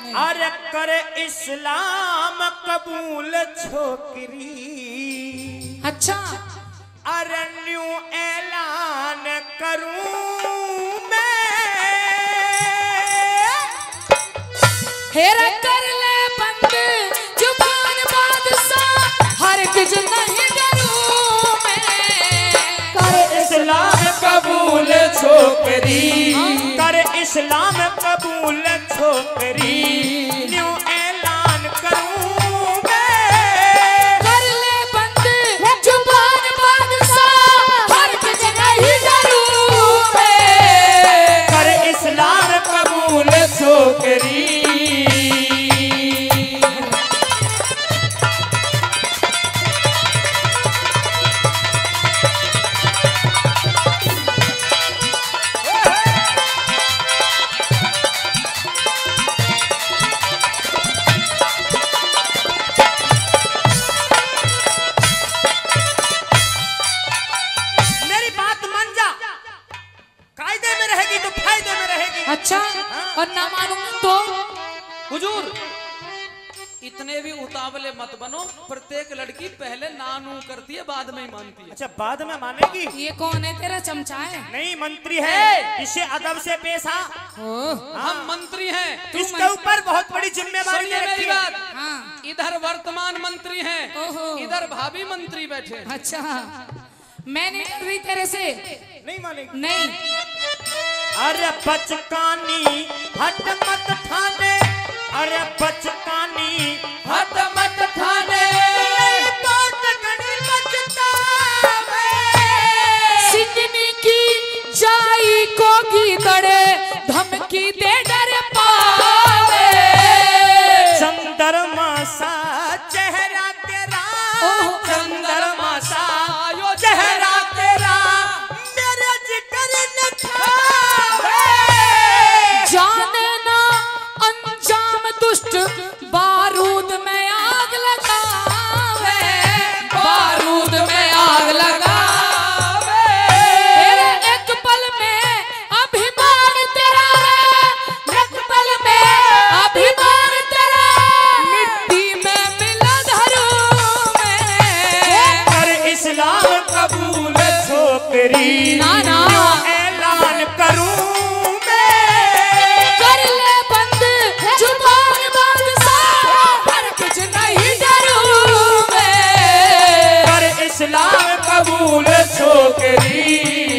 अरे कर इस्लाम कबूल छोकरी। अच्छा अरे न्यू ऐलान करूं मैं, हेरा कर ले बंद जुबान बादशाह, हर कुछ नहीं डरूं मैं। कर इस्लाम कबूल छोकरी, कर इस्लाम कबूल छोकरी, न्यू ऐलान करूं मैं। कर ले बंद जुबान बादशाह, हर कुछ नहीं डरूं मैं। कर इस्लाम कबूल छोकरी। अच्छा और ना मानूंगी तो हुजूर इतने भी उतावले मत बनो। प्रत्येक लड़की पहले नानू करती है, बाद में ही मानती है। अच्छा बाद में मानेगी? ये कौन है? तेरा चमचा है? नहीं मंत्री है, इसे अदब से पेश आ। हम मंत्री हैं। इसके ऊपर बहुत बड़ी जिम्मेदारी है। मेरी बात। हाँ। इधर वर्तमान मंत्री हैं, इधर भाभी मंत्री बैठे। अच्छा मैं नहीं डर रही तेरे से। नहीं मानेगी? नहीं। अरे बचकानी हट मत ठाने, अरे बचकानी हट मत ठाने, सिंगनी की जाई को गीदड़े, धमकी दे डर पावे। चंद्रमा सा चेहरा तेरा, चंद्रमा सा चेहरा तेरा, मेरे जिगर न खावे। जाने ना अंजाम दुष्ट, बारूद में आग लगावे। बारूद में आग लगावे। तेरे एक पल में अभिमान तेरा रे, एक पल में अभिमान तेरा, मिट्टी में मिला धरूं मैं। कर इस्लाम कबूल छोकरी, ना ना ऐलान करूं कर ले बंद जुबान बादशाह, हर कुछ नहीं डरूं मैं। कर इस्लाम कबूल छोकरी।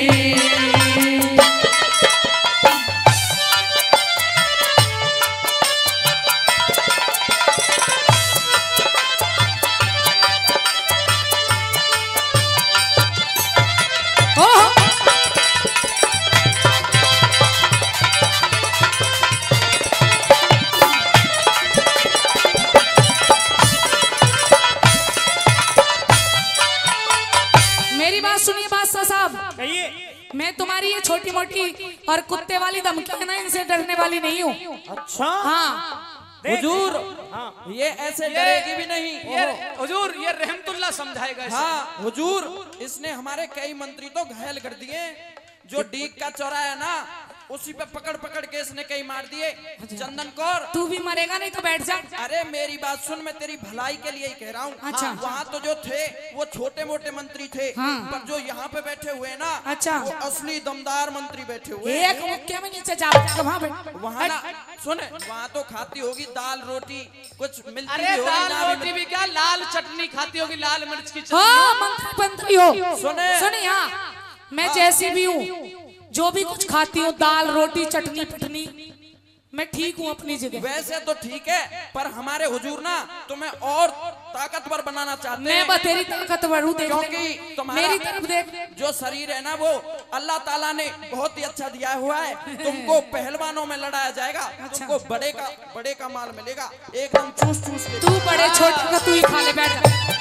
मेरी बात सुनिए बादशाह साहब, कहिए। मैं तुम्हारी ये छोटी मोटी और कुत्ते वाली धमकी है ना, इनसे डरने वाली नहीं हूँ। अच्छा हाँ हुजूर हाँ। ये ऐसे डरेगी भी नहीं। ये हुजूर ये रहमतुल्लाह समझाएगा इसे। हाँ हुजूर, इसने हमारे कई मंत्री तो घायल कर दिए। जो डीक का चौराहा है ना, उसी पे पकड़ पकड़ के इसने कई मार दिए। चंदन कौर तू भी मरेगा नहीं तो बैठ जा। अरे मेरी बात सुन, मैं तेरी भलाई के लिए ही कह रहा हूँ। अच्छा। वहाँ तो जो थे वो छोटे मोटे मंत्री थे, हाँ। पर जो यहाँ पे बैठे हुए ना, अच्छा। वो असली दमदार मंत्री बैठे हुए। एक मुक्के में नीचे जा, वहाँ बैठ। वहाँ ना सुन, वहाँ तो खाती होगी दाल रोटी, कुछ मिलती अरे भी होगी, दाल ना भी रोटी भी क्या, लाल चटनी खाती होगी, लाल मिर्च की चटनी। हाँ मंत्री हो। सुने। सुनिए हाँ, मैं जैसी भी हूँ, जो भी कुछ खाती हूँ, दाल रोटी चटनी पिटनी, मैं ठीक हूँ अपनी जगह। वैसे तो ठीक है, पर हमारे हुजूर ना तुम्हें और ताकतवर बनाना चाहते मैं हैं। बतेरी ताकतवर हूँ, देख क्योंकि तुम्हारा मेरी तरफ देख। जो शरीर है ना, वो अल्लाह ताला ने बहुत ही अच्छा दिया हुआ है। तुमको पहलवानों में लड़ाया जाएगा। अच्छा। तुमको बड़े का माल मिलेगा, एकदम चूस चूस के। तू बड़े छोटे का तू ही खा ले, बैठ जा।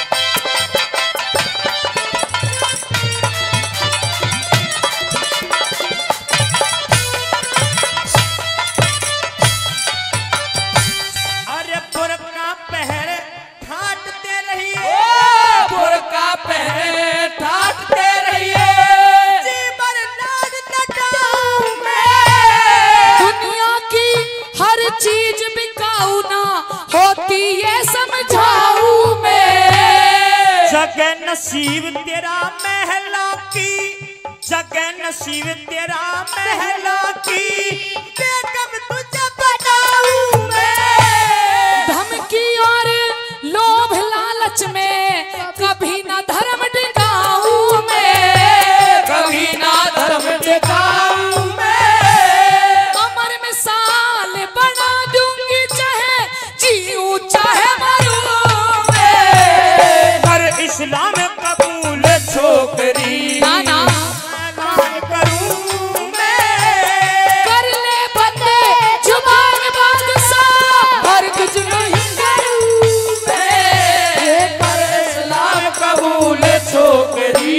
अरे बुरका पहरे ठाटते रहिए, बुरका पहने ठाटते रहिए, जीवन लाड लटाऊं मैं। दुनिया की हर चीज बिक बिकाऊ ना होती ये समझाऊ मैं। जगह नसीब तेरा महला की, जगह नसीब तेरा महला की, बेगम तुझे बनाऊं मैं। धमकी और लोभ लालच में कभी ना धर्म टिकाऊं मैं, कभी ना धर्म टिकाऊं मैं। अमर मिसाल बना दूंगी चाहे जीऊं चाहे मरूं मैं। कर इस्लाम कबूल छोकरी, ना ना ऐलान करूं मैं। कर ले बंदे जुबान बादशाह हर कुछ नहीं करूं मैं। कर इस्लाम कबूल छोकरी।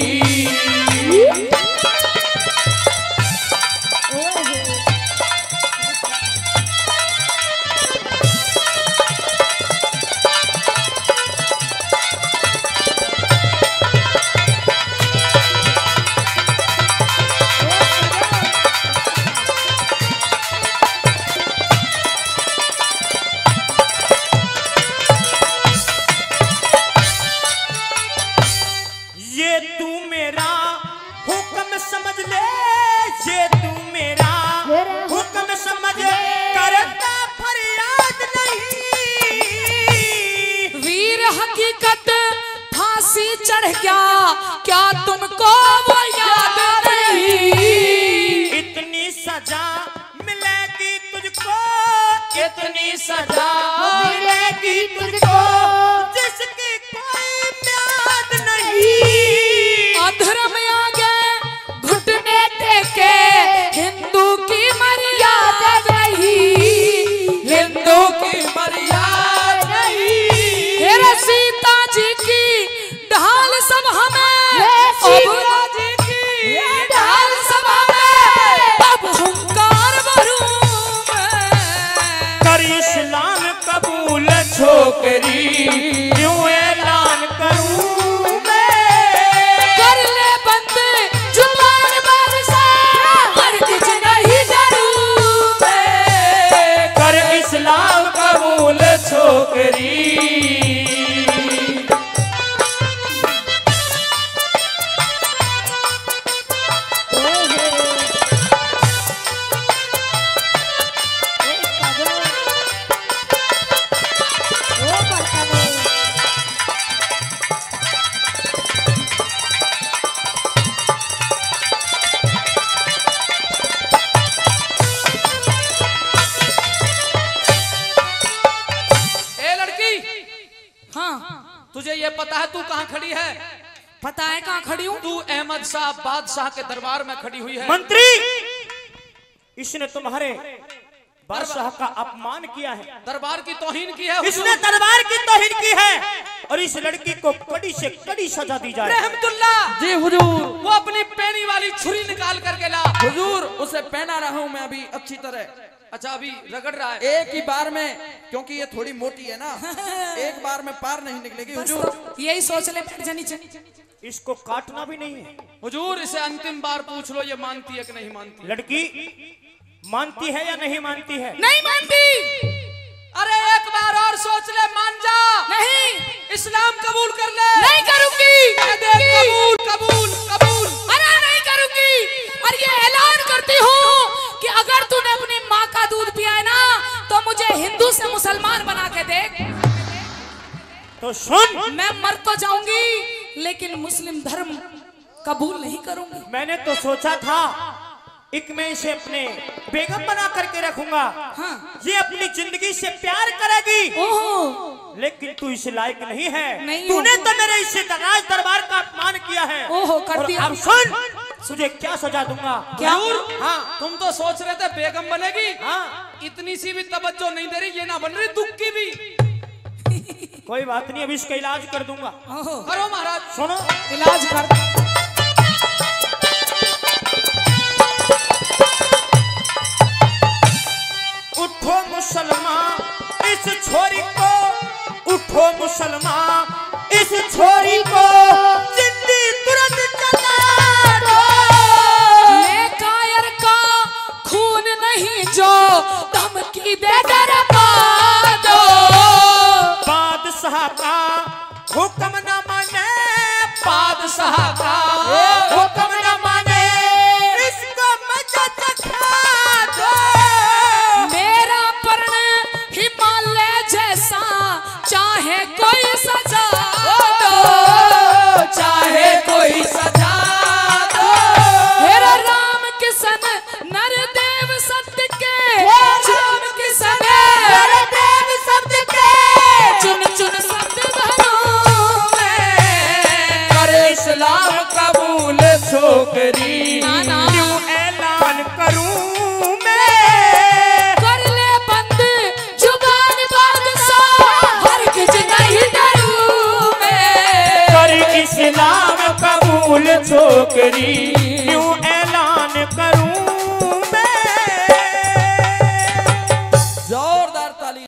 ये तू मेरा हुक्म समझ ले, ये तू मेरा हुक्म समझ, करता फरियाद नहीं। वीर हकीकत फांसी चढ़ गया क्या तुमको वो याद नहीं। इतनी सजा मिलेगी तुझको, इतनी सजा मिलेगी तुझको, जिसकी कोई म्याद नहीं। अधर्म आगे घुटने टेके हिंदू की मर्यादा नहीं, हिंदू की मर्यादा नहीं। हेरा सीता जी की ढाल सभा में, सीता जी की ढाल सभा में अब हुंकार भरूं मैं। कर इस्लाम कबूल छोकरी, यूं ऐलान करूं मैं। कर ले बंदे जुबान बादशाह हर कुछ नहीं डरूं मैं। कर इस्लाम कबूल छोकरी। ए लड़की, हाँ तुझे ये पता है तू कहाँ खड़ी है? पता है कहाँ खड़ी हूँ? तू अहमद शाह बादशाह के दरबार में खड़ी हुई है। मंत्री, इसने तुम्हारे बादशाह का अपमान किया है, दरबार की तौहीन की है। इसने दरबार की तौहीन की है, और इस लड़की को कड़ी से कड़ी सजा दी जाए। रहमतुल्लाह, जी हुजूर। वो अपनी पेनी वाली छुरी निकाल करके ला। हुजूर उसे पहना रहा हूँ मैं अभी अच्छी तरह। अच्छा, अभी रगड़ रहा है। एक ही बार में, क्योंकि ये थोड़ी मोटी है ना, एक बार में पार नहीं निकलेगी हुजूर। यही सोच ले बैठ जानी चाहिए। इसको काटना भी नहीं है। हुजूर इसे अंतिम बार पूछ लो, ये मानती है कि नहीं मानती? लड़की मानती है या नहीं मानती है? नहीं मानती। अरे एक बार और सोच ले, मान जा। नहीं, इस्लाम कबूल कर ले। नहीं करूंगी। कबूल कबूल कबूल। अरे नहीं करूंगी। और ये ऐलान करती हूँ कि अगर तूने अपनी माँ का दूध पिया है ना, तो मुझे हिंदू से मुसलमान बना के देख। तो सुन, मैं मर तो जाऊंगी लेकिन मुस्लिम धर्म कबूल नहीं करूंगी। मैंने तो सोचा था एक मैं इसे अपने बेगम बना करके रखूंगा, हाँ। ये अपनी जिंदगी से प्यार करेगी। ओहो, लेकिन तू इस लायक नहीं है। नहीं तूने हूँ। तो मेरे इस राज दरबार का अपमान किया है। ओहो, कर और दिया। अब सुन, तुझे क्या सजा दूंगा। क्या? हाँ तुम तो सोच रहे थे बेगम बनेगी। हाँ, इतनी सी भी तवज्जो नहीं दे रही, ये ना बन रही दुख की भी। कोई बात नहीं, अब इसका इलाज कर दूंगा। ओहो, करो महाराज। सुनो, इलाज कर। उठो मुसलमान इस छोरी को, उठो मुसलमान इस छोरी को, जिंदगी तुरंत जला दो। मैं कायर का खून नहीं जो धमकी दे दरबार बादशाह का हुक्म न माने, बादशाह का हुक्म न माने, इसको मजा चखा दो। मेरा पर्ण हिमालय जैसा, चाहे कोई सजा दो, चाहे कोई सजा दो। मेरा राम किशन नरदेव सत्य के, राम किशन नरदेव सत्य के, चुन चुन शब्द भरूं मैं। करे इस्लाम कबूल छोकरी, नाना यूं ऐलान करूं मैं, कर ले बंद जुबान बादशाह, हरगिज नहीं डरूं मैं। कर इस्लाम कबूल छोकरी, यूं ऐलान करूं मैं। जोरदार ताली।